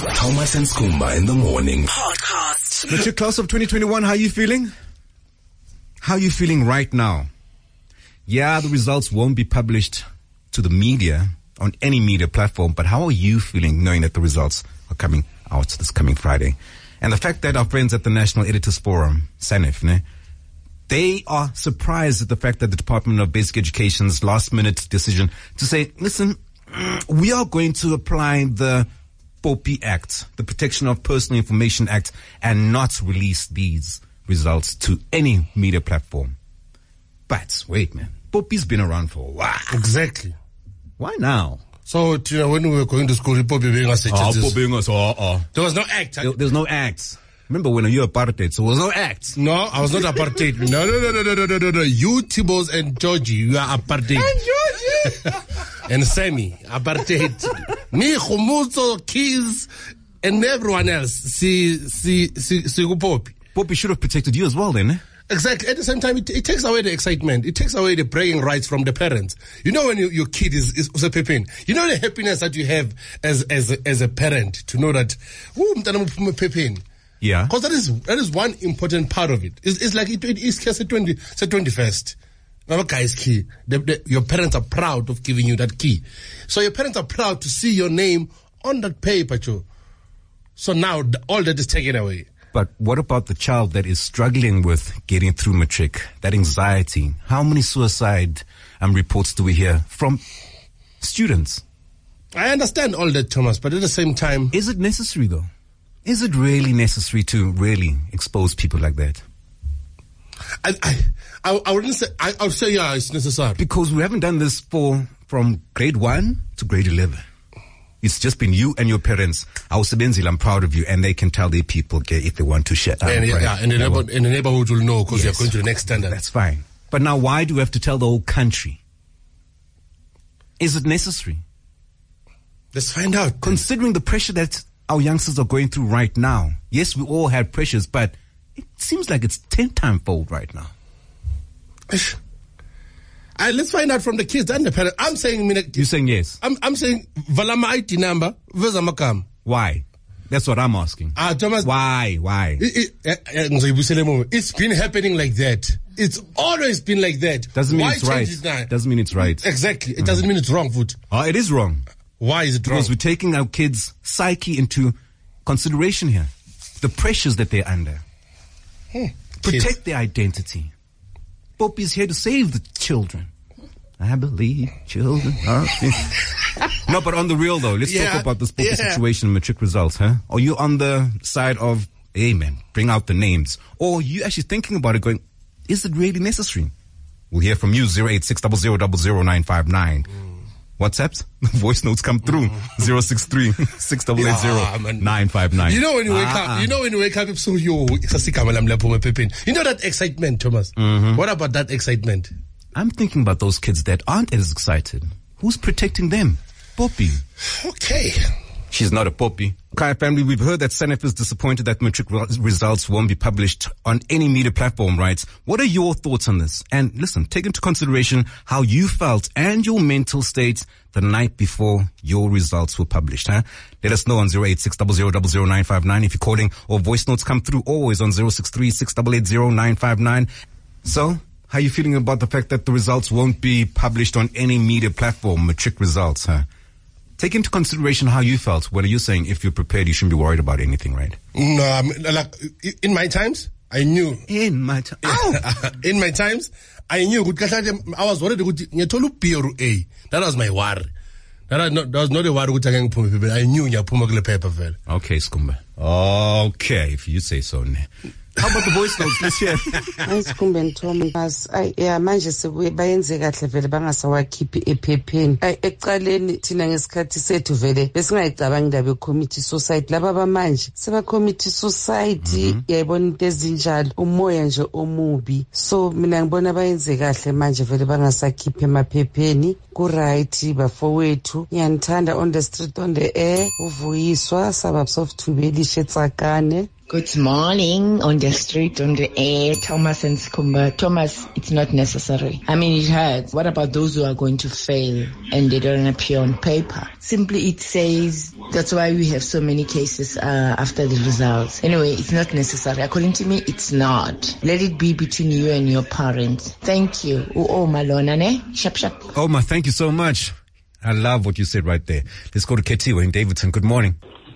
Thomas and Skumba in the morning. Podcast. Matric class of 2021, how are you feeling? How are you feeling right now? Yeah, the results won't be published to the media on any media platform, but how are you feeling knowing that the results are coming out this coming Friday? And the fact that our friends at the National Editors Forum, SANEF, they are surprised at the fact that the Department of Basic Education's last-minute decision to say, listen, we are going to apply the POPI Act, the Protection of Personal Information Act, and not release these results to any media platform. But wait, man, POPI's been around for a while. Exactly. Why now? So, when we were going to school, POPI being us, there was no act. There's no acts. Remember when you were apartheid, so there was no acts. No, I was not apartheid. No. You, Tibos, and Georgie, you are apartheid. And Georgie! And Sammy, apartheid. Me, Khumuzo, Keys, and everyone else. See, POPI. POPI should have protected you as well then, eh? Exactly. At the same time, it takes away the excitement. It takes away the bragging rights from the parents. You know when your kid is a pepin. You know the happiness that you have as a parent to know that, pepin. Yeah. Because that is one important part of it. It's like it is case 21st. Now, guys, key. Your parents are proud of giving you that key. So your parents are proud to see your name on that paper, Joe. So now all that is taken away. But what about the child that is struggling with getting through matric? That anxiety. How many suicide reports do we hear from students? I understand all that, Thomas, but at the same time, is it necessary though? Is it really necessary to really expose people like that? I wouldn't say. I would say yeah, it's necessary because we haven't done this from grade 1 to grade 11. It's just been you and your parents. I'm proud of you, and they can tell their people if they want to share. And the neighborhood will know because you're going to the next standard. That's fine. But now, why do we have to tell the whole country? Is it necessary? Let's find out. Considering the pressure that our youngsters are going through right now. Yes, we all have pressures, but it seems like it's 10-time fold right now. Let's find out from the kids and the parents. I'm saying... You're saying yes? I'm saying, Valama ID number, Vezamakam. Why? That's what I'm asking. Thomas... Why? It's been happening like that. It's always been like that. Doesn't mean it's right. Doesn't mean it's right. Exactly. It doesn't mean it's wrong, Foot. It is wrong. Why is it wrong? Because we're taking our kids' psyche into consideration here. The pressures that they're under. Protect their identity. POPI is here to save the children. I believe children are... No, but on the real though, let's talk about this POPI situation and matric results, huh? Are you on the side of, hey man, bring out the names? Or are you actually thinking about it going, is it really necessary? We'll hear from you, 086 00 959. WhatsApps, voice notes come through. 063 6880 959. You know when you wake up, so you know that excitement, Thomas. What about that excitement? I'm thinking about those kids that aren't as excited. Who's protecting them? POPI. Okay. She's not a POPI. Kaya family, we've heard that SANEF is disappointed that matric results won't be published on any media platform, right? What are your thoughts on this? And listen, take into consideration how you felt and your mental state the night before your results were published, huh? Let us know on 086 00 959 if you're calling, or voice notes come through always on 063 6880 959. So, how are you feeling about the fact that the results won't be published on any media platform, matric results, huh? Take into consideration how you felt. What are you saying? If you're prepared, you shouldn't be worried about anything, right? No, like in my times, I knew. In my times, I knew. I was worried. That was my worry. That was not a worry. I knew you put paper. Okay, Skumba. Okay, if you say so. How about the voice notes? Let's hear. Ayisikhumbe Thomas. Manje bayenze kahle vele bangasawakhiphi ephepheni. Ekuqaleni thina ngesikhathi sethu vele besingayicabangi indaba committee suicide. Laba bamanje seba committee suicide yayibona into ezinjalo, umoya nje omubi. So mina ngibona bayenze kahle manje vele bangasakhiphi emaphepheni. Ku right bafowethu. Ngiyanithanda on the street on the air. Uvuyiswa suburbs of Thubeli Shetsakane. Good morning on the street, on the air, Thomas and Skumba. Thomas, it's not necessary. I mean, it hurts. What about those who are going to fail and they don't appear on paper? Simply it says that's why we have so many cases after the results. Anyway, it's not necessary. According to me, it's not. Let it be between you and your parents. Thank you. Oh, Malona, ne? Shap, shap. Oma, thank you so much. I love what you said right there. Let's go to Ketiwe in Davidson. Good morning.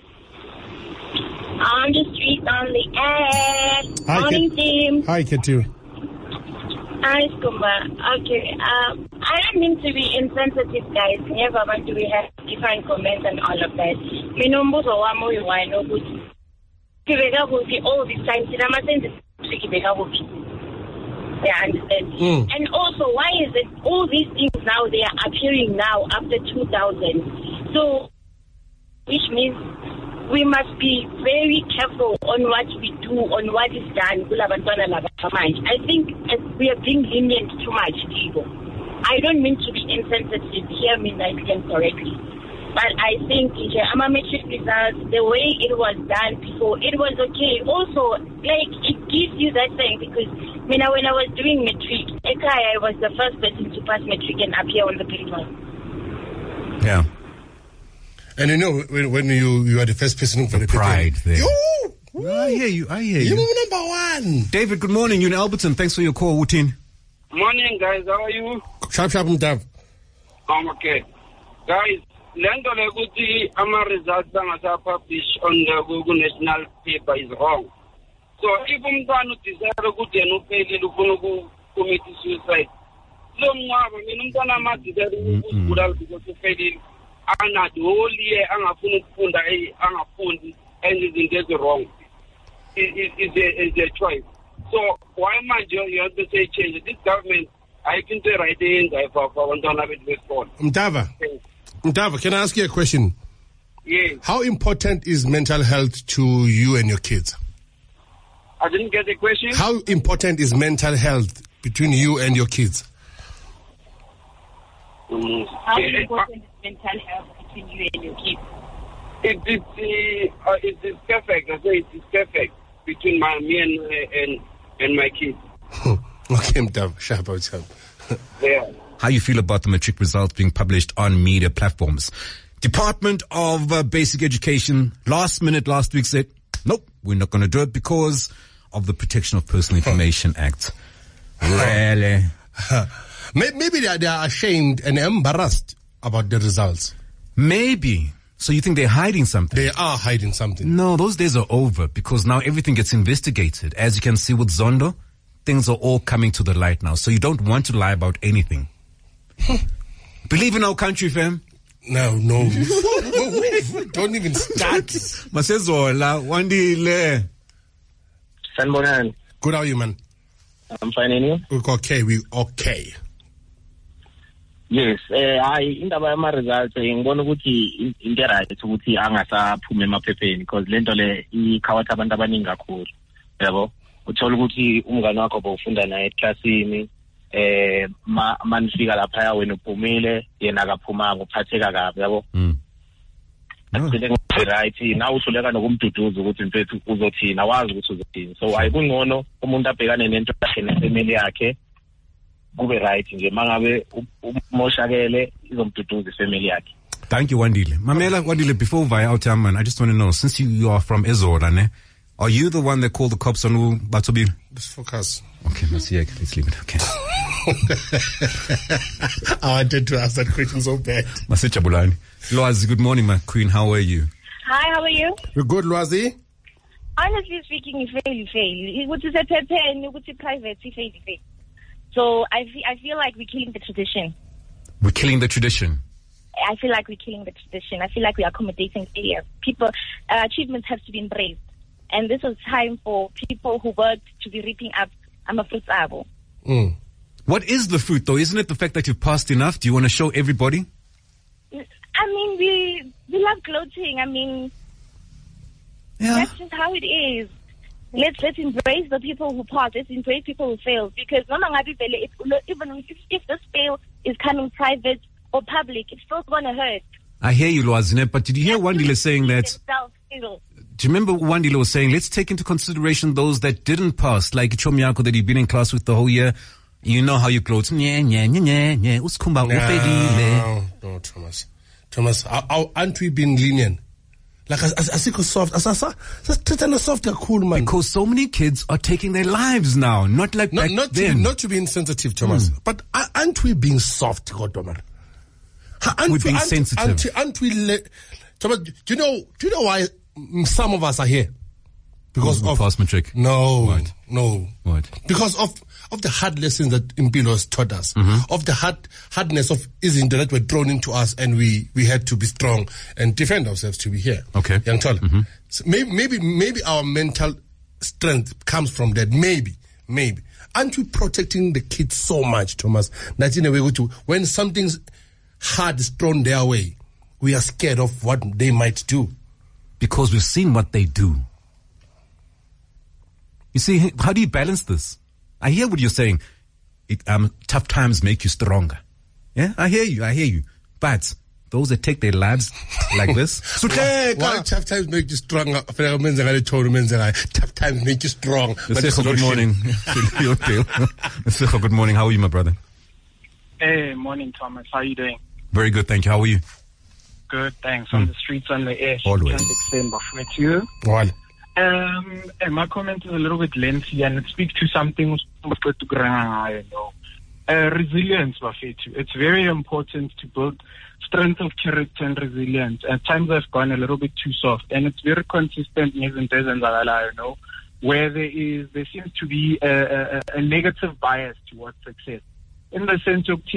On the street, on the air. Hi, Morning, team. Hi, Ketu. Hi, Skumba. Okay, I don't mean to be insensitive, guys. Never want to have different comments and all of that. Minombuzo wamo yuwaino kuti. Kibeka kuti all this time, sinama sense kibeka kuti. Yeah, I understand. And also, why is it all these things now, they are appearing now after 2000? So, which means we must be very careful on what we do, on what is done. I think we are being lenient too much, people. I don't mean to be insensitive, hear me nicely and correctly. But I think in the matric results, the way it was done before, it was okay. Also, like, it gives you that thing because when I was doing matric, I was the first person to pass matric and appear on the paper. Yeah. And you know, when you are the first person for the pride there. I hear you. You're number one. David, good morning. You're in Alberton. Thanks for your call, Wutin. Morning, guys. How are you? Sharp, Dav. I'm okay. Guys, lento lekuthi ama-results angasa-publish on the Google National Paper is wrong. So if umntwana udecide ukuthi yena uphelile ufuna ukucommit suicide, lo mncwabo mina umntwana ama-decide ukuzibulala because uphelile. Anadoli angafuna ukufunda angafundi and izinto ezi-wrong is a choice. So why manje you have to say change? This government ayikho into right eyenzayo for abantwana bethu besikolo. Mtava, can I ask you a question? Yes. How important is mental health to you and your kids? I didn't get the question. How important is mental health between you and your kids? How important is mental health between you and your kids? It is perfect. I say it is perfect between me and my kids. Okay, Mtava, sharp. Yeah. How you feel about the matric results being published on media platforms? Department of Basic Education, last week said, nope, we're not going to do it because of the Protection of Personal Information Act. Really? Maybe they are ashamed and embarrassed about the results. Maybe. So you think they're hiding something? They are hiding something. No, those days are over because now everything gets investigated. As you can see with Zondo, things are all coming to the light now. So you don't want to lie about anything. Believe in our country, fam. No. Don't even start. Masezola, Wandile. Sanbonan. Good, how are you, man? I'm fine, and you? We're okay. Yes, indaba yama-results ngibona ukuthi into right ukuthi angasaphumi emaphepheni because lento le ikhawatha abantu abaningi kakhulu yabo uthola ukuthi umngane wakho bowufunda naye eklasini manifika lapha wena uphumile yena akaphumanga uphatheka kabi yabo Akugcine right now uhluleka nokumduduza ukuthi mfethu uzothina wazi ukuthi uzothina so ayikungcono umuntu abhekane nento yakhe nefamily yakhe kube right nje mangabe umoshakele izomduduza ifamily yakhe. Thank you, Wandile. Mamela, Wandile, before via out man, I just want to know, since you are from Ezola, ne, are you the one that called the cops on Batobi? Just focus. Okay, let's leave it. Okay. I wanted to ask that question so bad. Masicha Bulani. Loazi, good morning, my queen. How are you? Hi, how are you? We're good, Loazi. Honestly speaking, you fail. What is a pen? What's a private? You fail. So I feel like we're killing the tradition. We're killing the tradition. I feel like we're killing the tradition. I feel like we're accommodating failure. People, achievements have to be embraced. And this is time for people who worked to be reaping up fruits abo. What is the fruit, though? Isn't it the fact that you've passed enough? Do you want to show everybody? I mean, we love gloating. I mean, that's just how it is. Let's embrace the people who pass. Let's embrace people who fail. Because even if this fail is coming private or public, it's still going to hurt. I hear you, Loazine, but did you hear Wandile saying that? Do you remember Wandile was saying, let's take into consideration those that didn't pass, like Chomyako that you've been in class with the whole year. You know how you gloat. No, Thomas. Thomas, aren't we being lenient? Like, asiko soft, soft, cool, man. Because so many kids are taking their lives now, not like back then. Not to be insensitive, Thomas, but aren't we being soft, Godmother? We're being sensitive. Aren't we Thomas, do you know why some of us are here? Because of past matric. No. What? No. What? Because of the hard lessons that Impilo has taught us, of the hardness of Izinto that were thrown into us, and we had to be strong and defend ourselves to be here. Okay. Young Tol. So maybe our mental strength comes from that. Maybe. Aren't we protecting the kids so much, Thomas, that in a way when something's hard is thrown their way, we are scared of what they might do? Because we've seen what they do. You see, how do you balance this? I hear what you're saying. Tough times make you stronger. Yeah, I hear you. But those that take their lives like this. Why tough times make you stronger? Tough times make you strong. Good morning. Good morning. How are you, my brother? Hey, morning, Thomas. How are you doing? Very good, thank you. How are you? Good, thanks. On the streets, on the air. Always. With you. Well. And my comment is a little bit lengthy, and it speaks to something resilience. It's very important to build strength of character and resilience. At times I've gone a little bit too soft, and it's very consistent where there seems to be a negative bias towards success. In the sense of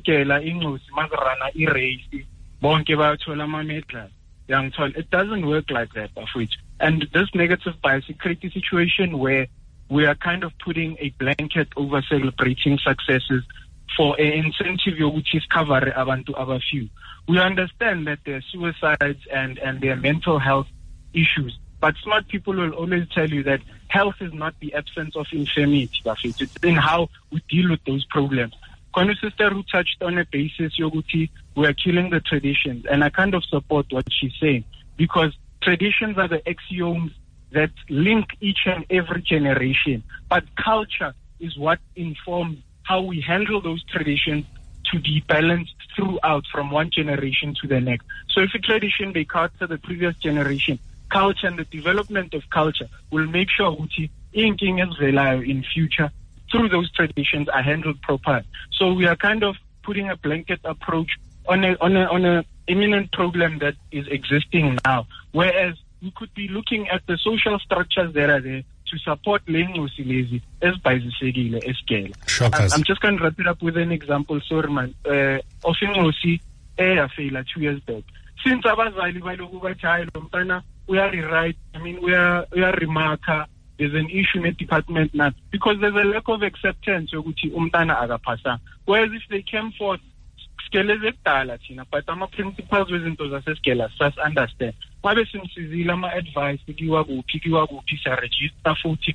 it doesn't work like that, and this negative bias creates a situation where we are kind of putting a blanket over celebrating successes for an incentive which is cover abantu our few. We understand that there are suicides and there are mental health issues, but smart people will always tell you that health is not the absence of infirmity. It's in how we deal with those problems. Konu sister who touched on a basis yoguti, we are killing the traditions, and I kind of support what she's saying, because traditions are the axioms that link each and every generation, but culture is what informs how we handle those traditions to be balanced throughout from one generation to the next. So if a tradition they culture the previous generation, culture and the development of culture will make sure Uti inking as in future through those traditions are handled properly. So we are kind of putting a blanket approach on a imminent problem that is existing now, whereas we could be looking at the social structures that are there to support Lengosilezi as Baizisegile Escale. I'm just going to wrap it up with an example, Sorman. Ofingosi failure 2 years back. Since Abazali we are rewrite, we are remarker. There's an issue in the department now because there's a lack of acceptance. Whereas if they came forth, but our principals within those scales just understand. Advice, register 40,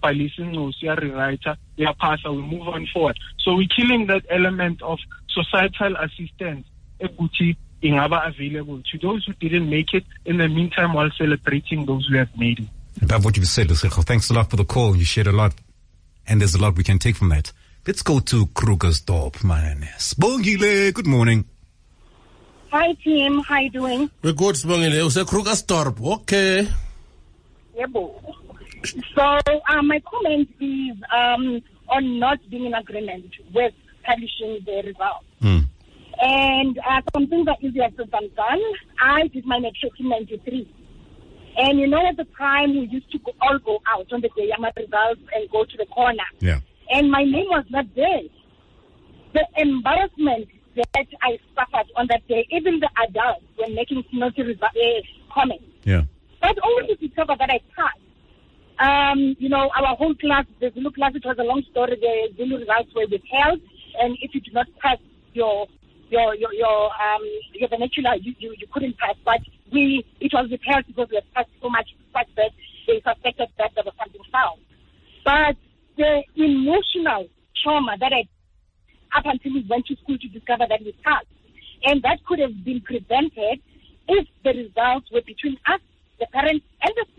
we move on forward. So we're killing that element of societal assistance available to those who didn't make it in the meantime while celebrating those who have made it. About what you've said, Lusekho. Thanks a lot for the call. You shared a lot, and there's a lot we can take from that. Let's go to Krugersdorp, man. Sbongile, good morning. Hi, team. How you doing? We're good, Sbongile. You say Krugersdorp. Okay. Yeah, so, my comment is on not being in agreement with publishing the results. And some things are easier said than done. I did my matric in 93. And at the time we used to all go out on the day of my results and go to the corner. Yeah. And my name was not there. The embarrassment that I suffered on that day, even the adults were making naughty comments. Yeah. But only to discover that I passed. Our whole class, the Zulu class, it was a long story. The Zulu results were withheld, and if you did not pass your vernacular, you couldn't pass. But it was withheld because we had passed so much that they suspected that there was something foul. But the emotional trauma that I, up until we went to school to discover that we passed, and that could have been prevented if the results were between us, the parents, and the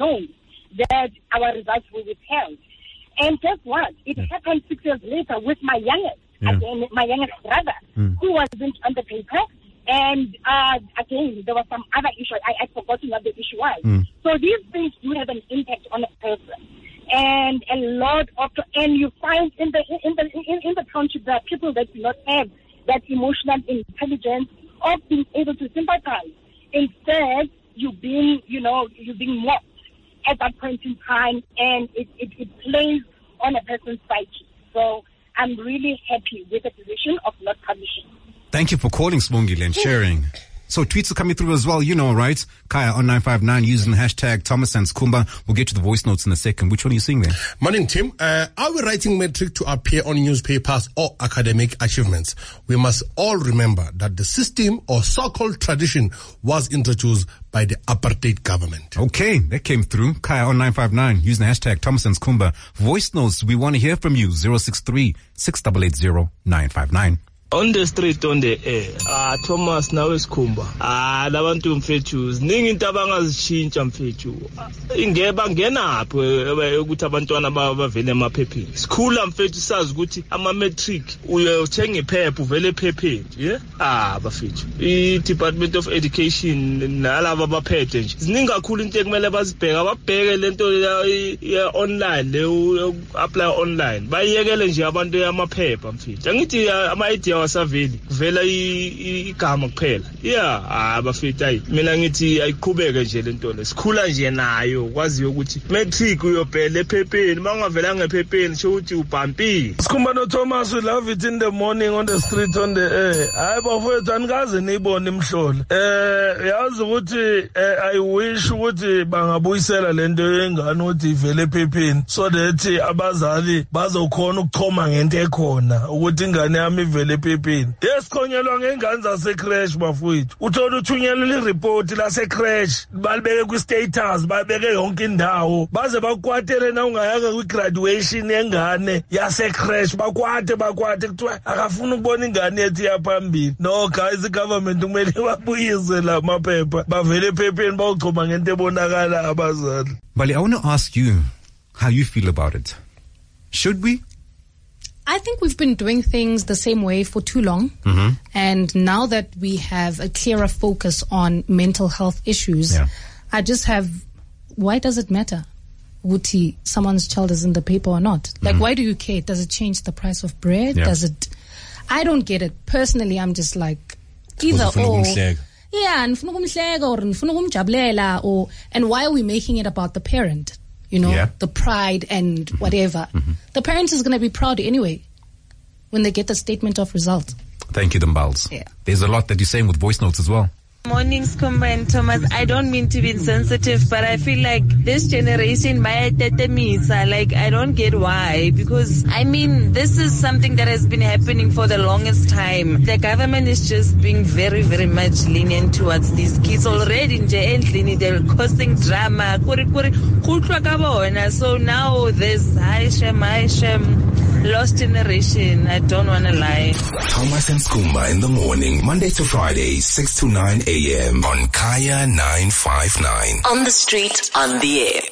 known that our results were withheld. And guess what? It happened 6 years later with my youngest, again, my youngest brother, who wasn't on the paper. And again, there was some other issue. I'd forgotten what the issue was. So these things do have an impact on a person. And a lot of, and you find in the township there are people that do not have that emotional intelligence of being able to sympathize. Instead, you're being mocked at that point in time, and it plays on a person's psyche. So I'm really happy with the decision of not publishing. Thank you for calling, Sibongile, and sharing. So tweets are coming through as well, you know, right? Kaya on 959 using the hashtag Thomas and Skhumba. We'll get to the voice notes in a second. Which one are you seeing there? Morning, Tim. Are we writing metric to appear on newspapers or academic achievements? We must all remember that the system or so-called tradition was introduced by the apartheid government. Okay, that came through. Kaya on 959 using the hashtag Thomas and Skhumba. Voice notes, we want to hear from you. 063 688 0959. On the street, on the air. Thomas nawe Skhumba. Labantu mfethu ziningi into abangazishintsha mfethu. Ingeba ngenaphi ukuthi abantwana bavele emaphepheni. Sikhula mfethu sazi ukuthi ama matric uyothenga iphepha uvele ephepheni, yeah? Bafethu. I-Department of Education nalabo abaphethe nje. Ziningi kakhulu into ekumele bazibheka, ababheke lento ya online le apply online. Bayekele nje abantu yamaphepha mfethu. Angithi ama-idea wasaveli kuvela igama kuphela bafethu ayi mina ngithi ayiqhubeke nje lento le sikhula nje nayo kwaziyo ukuthi matric uyobhela ephepheni mangavelanga ephepheni sho ukuthi ubhampile. Skhumba no Thomas, we love it in the morning on the street on the air. Hayi bafethu anikaze niyibone imhlolo. Yazi ukuthi I wish ukuthi bangabuyisela lento yengane ukuthi ivele ephepheni so that abazali bazokhona ukuchoma ngento ekhona ukuthi ingane yami ivele ephepheni. Yesikhonyelwa ngengane zase-crash bafowethu. Uthola uthunyelwa ireport lase-crash balibeke kwi-status balibeke yonke indawo baze bakwatele na ungayanga kwi-graduation yengane yase-crash bakwate kuthiwa akafuna ukubona ingane yethu yaphambili. No guys, i-government kumele babuyise la maphepha bavele ephepheni bawuchoma ngento ebonakala abazali. Bali, I want to ask you how you feel about it. Should we? I think we've been doing things the same way for too long. And now that we have a clearer focus on mental health issues, I just have, why does it matter? Wuti, someone's child is in the paper or not? Like, why do you care? Does it change the price of bread? Does it? I don't get it. Personally, I'm just like, either or. Yeah, and why are we making it about the parent? You know, the pride and whatever. The parent is going to be proud anyway when they get the statement of results. Thank you, Dumbals. Yeah. There's a lot that you're saying with voice notes as well. Morning, Skhumba and Thomas. I don't mean to be insensitive, but I feel like this generation, like, I don't get why. Because, I mean, this is something that has been happening for the longest time. The government is just being very, very much lenient towards these kids. Already, they're causing drama. So now there's high shame, lost generation. I don't want to lie. Thomas and Skhumba in the morning, Monday to Friday, 6 to 9 a.m. on Kaya 959. On the street, on the air.